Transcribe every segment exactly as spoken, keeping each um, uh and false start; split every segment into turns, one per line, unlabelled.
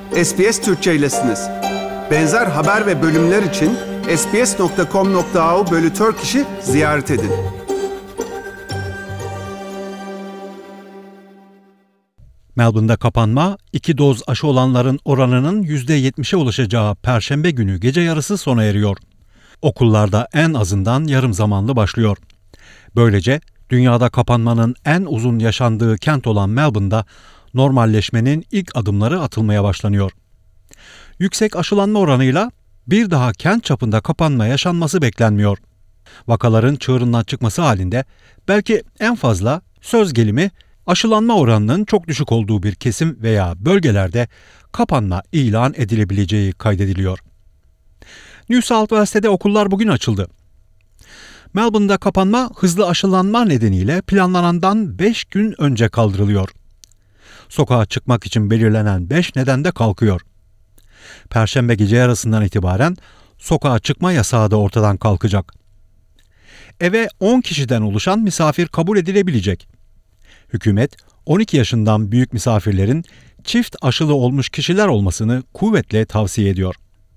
S B S Türkçe'ylesiniz. Benzer haber ve bölümler için sbs nokta com nokta a u bölü Turkish'i ziyaret edin.
Melbourne'da kapanma, iki doz aşı olanların oranının yüzde yetmişe ulaşacağı Perşembe günü gece yarısı sona eriyor. Okullarda en azından yarım zamanlı başlıyor. Böylece dünyada kapanmanın en uzun yaşandığı kent olan Melbourne'da normalleşmenin ilk adımları atılmaya başlanıyor. Yüksek aşılanma oranıyla bir daha kent çapında kapanma yaşanması beklenmiyor. Vakaların çığırından çıkması halinde belki en fazla söz gelimi aşılanma oranının çok düşük olduğu bir kesim veya bölgelerde kapanma ilan edilebileceği kaydediliyor. New South Wales'te okullar bugün açıldı. Melbourne'da kapanma hızlı aşılanma nedeniyle planlanandan beş gün önce kaldırılıyor. Sokağa çıkmak için belirlenen beş neden de kalkıyor. Perşembe gece yarısından itibaren sokağa çıkma yasağı da ortadan kalkacak. Eve on kişiden oluşan misafir kabul edilebilecek. Hükümet on iki yaşından büyük misafirlerin çift aşılı olmuş kişiler olmasını kuvvetle tavsiye ediyor.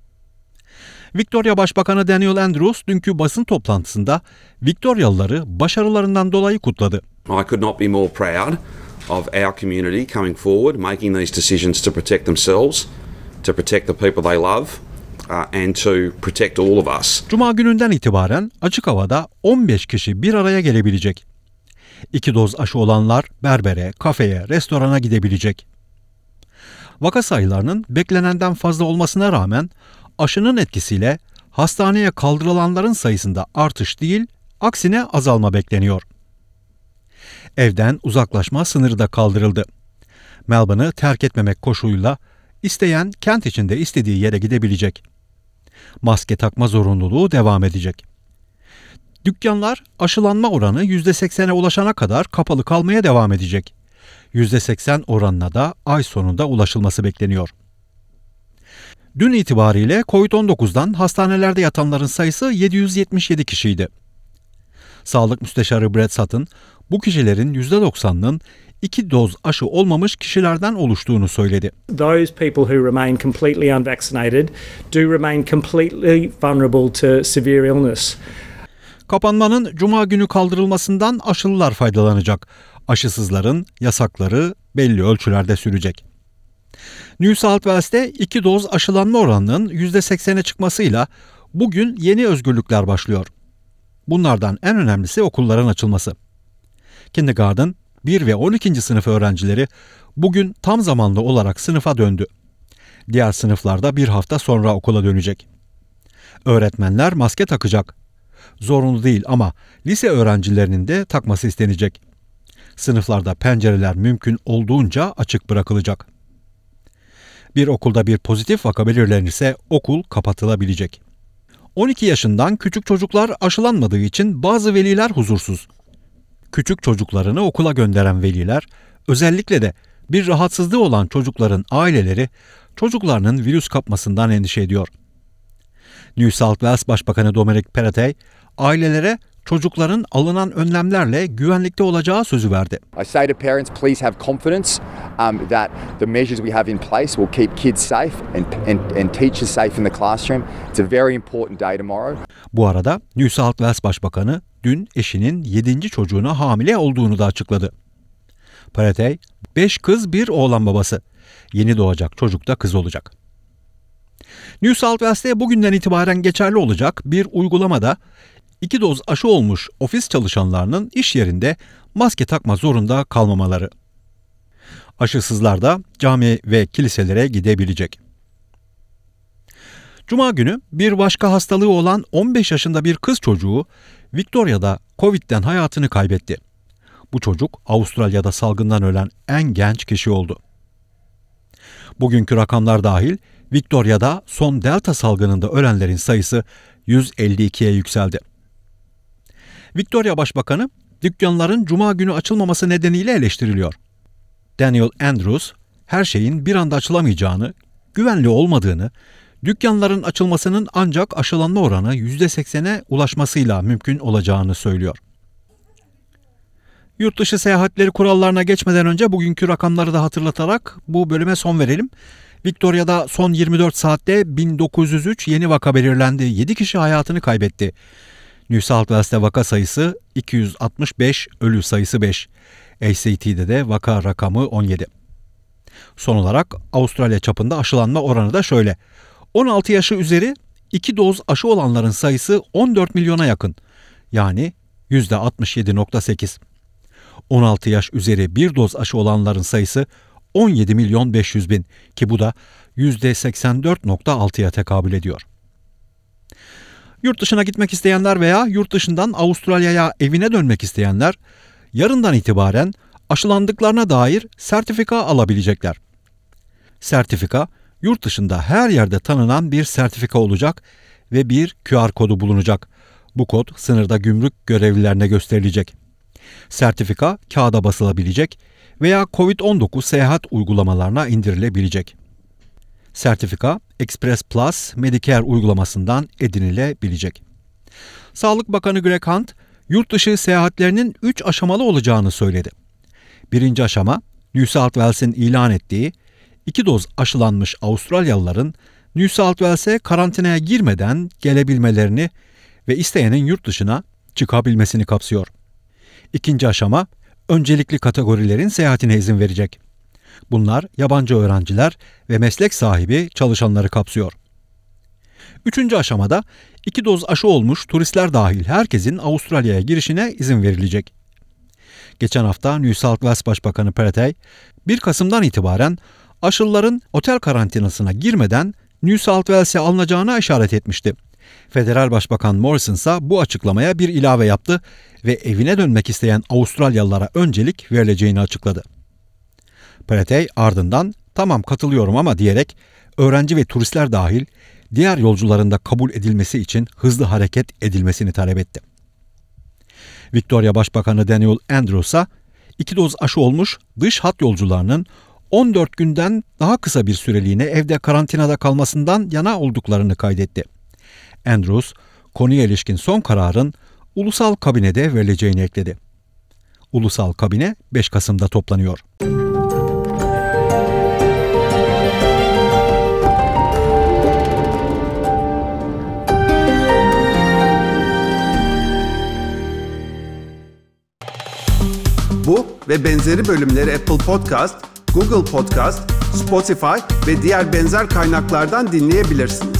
Victoria Başbakanı Daniel Andrews dünkü basın toplantısında Victorialıları başarılarından dolayı kutladı.
I could not be more proud of our community coming forward, making these decisions to protect themselves, to protect the people they love, uh, and to protect all of us.
Cuma gününden itibaren açık havada on beş kişi bir araya gelebilecek. İki doz aşı olanlar berbere, kafeye, restorana gidebilecek. Vaka sayılarının beklenenden fazla olmasına rağmen aşının etkisiyle hastaneye kaldırılanların sayısında artış değil, aksine azalma bekleniyor. Evden uzaklaşma sınırı da kaldırıldı. Melbourne'ı terk etmemek koşuluyla isteyen kent içinde istediği yere gidebilecek. Maske takma zorunluluğu devam edecek. Dükkanlar aşılanma oranı yüzde seksene ulaşana kadar kapalı kalmaya devam edecek. yüzde seksen oranına da ay sonunda ulaşılması bekleniyor. Dün itibariyle kovid on dokuzdan hastanelerde yatanların sayısı yedi yüz yetmiş yedi kişiydi. Sağlık Müsteşarı Brad Sutton, bu kişilerin yüzde doksanının iki doz aşı olmamış kişilerden oluştuğunu söyledi.
Those people who remain completely unvaccinated do remain completely vulnerable to severe illness.
Kapanmanın Cuma günü kaldırılmasından aşılılar faydalanacak. Aşısızların yasakları belli ölçülerde sürecek. New South Wales'te iki doz aşılanma oranının yüzde seksene çıkmasıyla bugün yeni özgürlükler başlıyor. Bunlardan en önemlisi okulların açılması. Kindergarten, bir ve on ikinci sınıf öğrencileri bugün tam zamanlı olarak sınıfa döndü. Diğer sınıflarda bir hafta sonra okula dönecek. Öğretmenler maske takacak. Zorunlu değil ama lise öğrencilerinin de takması istenecek. Sınıflarda pencereler mümkün olduğunca açık bırakılacak. Bir okulda bir pozitif vaka belirlenirse okul kapatılabilecek. on iki yaşından küçük çocuklar aşılanmadığı için bazı veliler huzursuz. Küçük çocuklarını okula gönderen veliler, özellikle de bir rahatsızlığı olan çocukların aileleri çocuklarının virüs kapmasından endişe ediyor. New South Wales Başbakanı Dominic Perrottet, ailelere çocukların alınan önlemlerle güvenlikte olacağı sözü verdi.
I say to parents, please have confidence um, that the measures we have in place will keep kids safe and, and, and teachers safe in the classroom. It's a very important day tomorrow.
Bu arada New South Wales Başbakanı dün eşinin yedinci çocuğuna hamile olduğunu da açıkladı. Perrottet, beş kız bir oğlan babası. Yeni doğacak çocuk da kız olacak. New South Wales'te bugünden itibaren geçerli olacak bir uygulamada iki doz aşı olmuş ofis çalışanlarının iş yerinde maske takma zorunda kalmamaları. Aşısızlar da cami ve kiliselere gidebilecek. Cuma günü bir başka hastalığı olan on beş yaşında bir kız çocuğu Victoria'da Covid'den hayatını kaybetti. Bu çocuk Avustralya'da salgından ölen en genç kişi oldu. Bugünkü rakamlar dahil Victoria'da son Delta salgınında ölenlerin sayısı yüz elli ikiye yükseldi. Victoria Başbakanı, dükkanların Cuma günü açılmaması nedeniyle eleştiriliyor. Daniel Andrews, her şeyin bir anda açılamayacağını, güvenli olmadığını, dükkanların açılmasının ancak aşılanma oranı yüzde seksene ulaşmasıyla mümkün olacağını söylüyor. Yurtdışı seyahatleri kurallarına geçmeden önce bugünkü rakamları da hatırlatarak bu bölüme son verelim. Victoria'da son yirmi dört saatte bin dokuz yüz üç yeni vaka belirlendi. yedi kişi hayatını kaybetti. New South Wales'te vaka sayısı iki yüz altmış beş, ölü sayısı beş. A C T'de de vaka rakamı on yedi. Son olarak Avustralya çapında aşılanma oranı da şöyle. on altı yaşı üzeri iki doz aşı olanların sayısı on dört milyona yakın. Yani yüzde altmış yedi virgül sekiz. on altı yaş üzeri bir doz aşı olanların sayısı on yedi milyon beş yüz bin ki bu da yüzde seksen dört virgül altıya tekabül ediyor. Yurt dışına gitmek isteyenler veya yurt dışından Avustralya'ya evine dönmek isteyenler yarından itibaren aşılandıklarına dair sertifika alabilecekler. Sertifika, yurt dışında her yerde tanınan bir sertifika olacak ve bir Q R kodu bulunacak. Bu kod sınırda gümrük görevlilerine gösterilecek. Sertifika kağıda basılabilecek veya kovid on dokuz seyahat uygulamalarına indirilebilecek. Sertifika, Express Plus Medicare uygulamasından edinilebilecek. Sağlık Bakanı Greg Hunt, yurt dışı seyahatlerinin üç aşamalı olacağını söyledi. Birinci aşama, New South Wales'in ilan ettiği iki doz aşılanmış Avustralyalıların New South Wales'e karantinaya girmeden gelebilmelerini ve isteyenin yurt dışına çıkabilmesini kapsıyor. İkinci aşama, öncelikli kategorilerin seyahatine izin verecek. Bunlar yabancı öğrenciler ve meslek sahibi çalışanları kapsıyor. Üçüncü aşamada iki doz aşı olmuş turistler dahil herkesin Avustralya'ya girişine izin verilecek. Geçen hafta New South Wales Başbakanı Peretey, bir Kasım'dan itibaren aşılıların otel karantinasına girmeden New South Wales'e alınacağına işaret etmişti. Federal Başbakan Morrison ise bu açıklamaya bir ilave yaptı ve evine dönmek isteyen Avustralyalılara öncelik verileceğini açıkladı. Peretey ardından "tamam katılıyorum ama" diyerek öğrenci ve turistler dahil diğer yolcuların da kabul edilmesi için hızlı hareket edilmesini talep etti. Victoria Başbakanı Daniel Andrews'a iki doz aşı olmuş dış hat yolcularının on dört günden daha kısa bir süreliğine evde karantinada kalmasından yana olduklarını kaydetti. Andrews, konuya ilişkin son kararın ulusal kabinede verileceğini ekledi. Ulusal kabine beş Kasım'da toplanıyor.
Bu ve benzeri bölümleri Apple Podcast, Google Podcast, Spotify ve diğer benzer kaynaklardan dinleyebilirsiniz.